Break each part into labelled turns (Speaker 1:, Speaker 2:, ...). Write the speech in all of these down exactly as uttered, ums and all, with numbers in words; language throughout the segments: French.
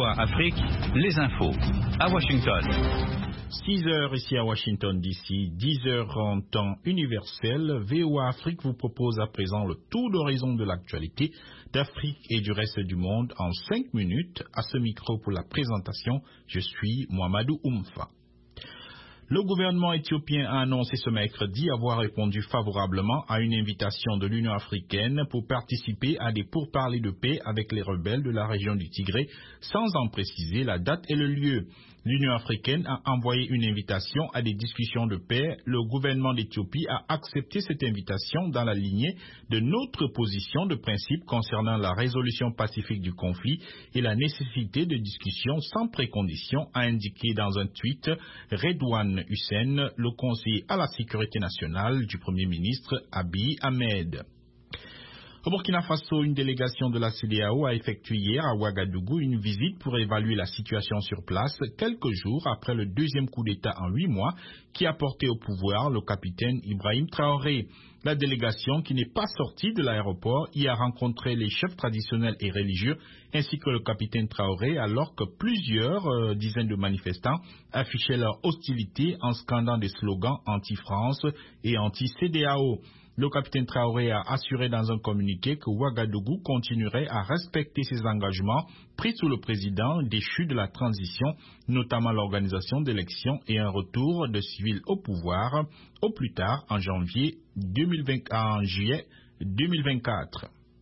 Speaker 1: V O A Afrique, les infos, à Washington.
Speaker 2: six heures ici à Washington D C, dix heures en temps universel. V O A Afrique vous propose à présent le tour d'horizon de l'actualité d'Afrique et du reste du monde en cinq minutes. À ce micro pour la présentation, je suis Mohamedou Oumfa. Le gouvernement éthiopien a annoncé ce mercredi avoir répondu favorablement à une invitation de l'Union africaine pour participer à des pourparlers de paix avec les rebelles de la région du Tigré, sans en préciser la date et le lieu. L'Union africaine a envoyé une invitation à des discussions de paix. Le gouvernement d'Éthiopie a accepté cette invitation dans la lignée de notre position de principe concernant la résolution pacifique du conflit et la nécessité de discussions sans précondition, a indiqué dans un tweet Redouane Hussein, le conseiller à la sécurité nationale du Premier ministre Abiy Ahmed. Au Burkina Faso, une délégation de la C E D E A O a effectué hier à Ouagadougou une visite pour évaluer la situation sur place quelques jours après le deuxième coup d'État en huit mois qui a porté au pouvoir le capitaine Ibrahim Traoré. La délégation, qui n'est pas sortie de l'aéroport, y a rencontré les chefs traditionnels et religieux ainsi que le capitaine Traoré, alors que plusieurs euh, dizaines de manifestants affichaient leur hostilité en scandant des slogans anti-France et anti-C E D E A O. Le capitaine Traoré a assuré dans un communiqué que Ouagadougou continuerait à respecter ses engagements pris sous le président déchu de la transition, notamment l'organisation d'élections et un retour de civils au pouvoir, au plus tard en janvier deux mille vingt, en juillet deux mille vingt-quatre.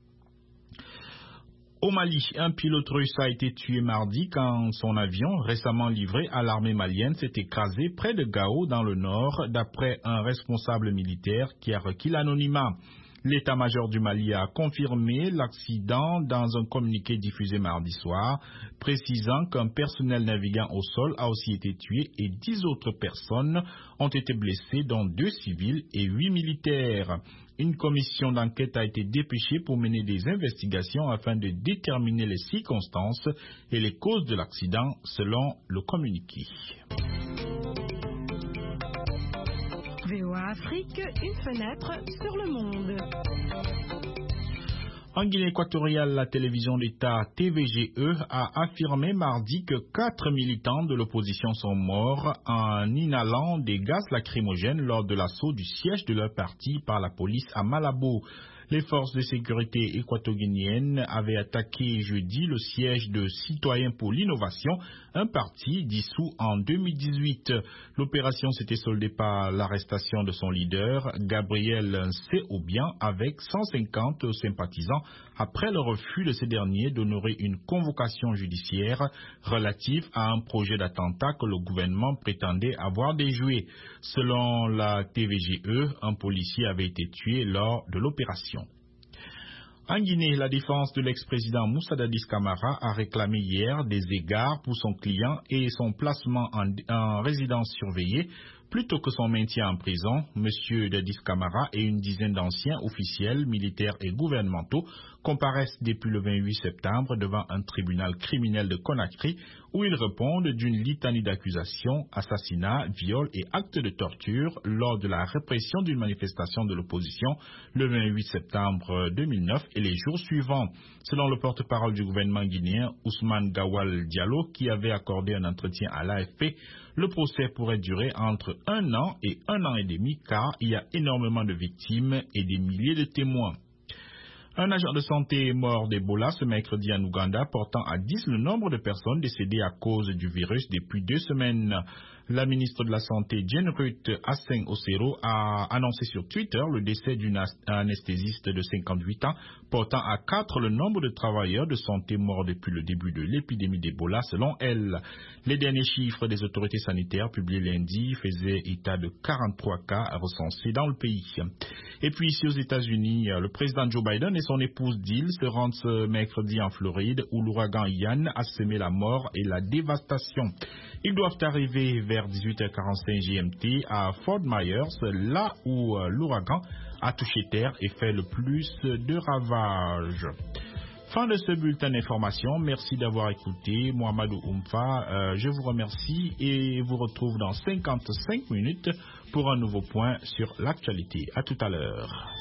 Speaker 2: Au Mali, un pilote russe a été tué mardi quand son avion, récemment livré à l'armée malienne, s'est écrasé près de Gao dans le nord, d'après un responsable militaire qui a requis l'anonymat. L'état-major du Mali a confirmé l'accident dans un communiqué diffusé mardi soir, précisant qu'un personnel navigant au sol a aussi été tué et dix autres personnes ont été blessées, dont deux civils et huit militaires. Une commission d'enquête a été dépêchée pour mener des investigations afin de déterminer les circonstances et les causes de l'accident, selon le communiqué.
Speaker 3: V O A Afrique, une fenêtre sur le monde.
Speaker 2: En Guinée équatoriale, la télévision d'État T V G E a affirmé mardi que quatre militants de l'opposition sont morts en inhalant des gaz lacrymogènes lors de l'assaut du siège de leur parti par la police à Malabo. Les forces de sécurité équato-guinéennes avaient attaqué jeudi le siège de Citoyens pour l'innovation, un parti dissous en deux mille dix-huit. L'opération s'était soldée par l'arrestation de son leader, Gabriel Séobian, avec cent cinquante sympathisants, après le refus de ces derniers d'honorer une convocation judiciaire relative à un projet d'attentat que le gouvernement prétendait avoir déjoué. Selon la T V G E, un policier avait été tué lors de l'opération. En Guinée, la défense de l'ex-président Moussa Dadis Camara a réclamé hier des égards pour son client et son placement en, en résidence surveillée plutôt que son maintien en prison. Monsieur Dadis Camara et une dizaine d'anciens officiels, militaires et gouvernementaux comparaissent depuis le vingt-huit septembre devant un tribunal criminel de Conakry où ils répondent d'une litanie d'accusations, assassinats, viols et actes de torture lors de la répression d'une manifestation de l'opposition le vingt-huit septembre deux mille neuf et les jours suivants. Selon le porte-parole du gouvernement guinéen, Ousmane Gawal Diallo, qui avait accordé un entretien à l'A F P, le procès pourrait durer entre un an et un an et demi car il y a énormément de victimes et des milliers de témoins. Un agent de santé est mort d'Ebola ce mercredi en Ouganda, portant à dix le nombre de personnes décédées à cause du virus depuis deux semaines. La ministre de la Santé, Jane Ruth Asseng Osero, a annoncé sur Twitter le décès d'une anesthésiste de cinquante-huit ans, portant à quatre le nombre de travailleurs de santé morts depuis le début de l'épidémie d'Ebola, selon elle. Les derniers chiffres des autorités sanitaires publiés lundi faisaient état de quarante-trois cas recensés dans le pays. Et puis ici aux États-Unis, le président Joe Biden et son épouse Jill se rendent ce mercredi en Floride où l'ouragan Ian a semé la mort et la dévastation. Ils doivent arriver vers dix-huit heures quarante-cinq G M T à Fort Myers, là où l'ouragan a touché terre et fait le plus de ravages. Fin de ce bulletin d'information. Merci d'avoir écouté. Mohamedou Oumfa, euh, je vous remercie et vous retrouve dans cinquante-cinq minutes pour un nouveau point sur l'actualité. À tout à l'heure.